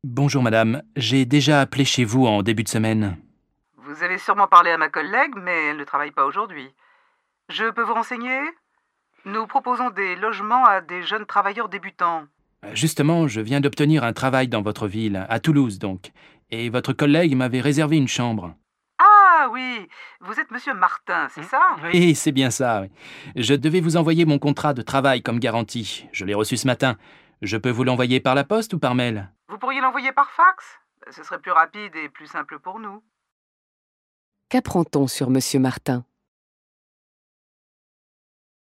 Bonjour madame, j'ai déjà appelé chez vous en début de semaine. Vous avez sûrement parlé à ma collègue, mais elle ne travaille pas aujourd'hui. Je peux vous renseigner? Nous proposons des logements à des jeunes travailleurs débutants. Justement, je viens d'obtenir un travail dans votre ville, à Toulouse donc, et votre collègue m'avait réservé une chambre. Ah oui, vous êtes monsieur Martin, c'est ça? Oui, c'est bien ça. Oui. Je devais vous envoyer mon contrat de travail comme garantie. Je l'ai reçu ce matin. Je peux vous l'envoyer par la poste ou par mail? Vous pourriez l'envoyer par fax? Ce serait plus rapide et plus simple pour nous. Qu'apprend-on sur Monsieur Martin?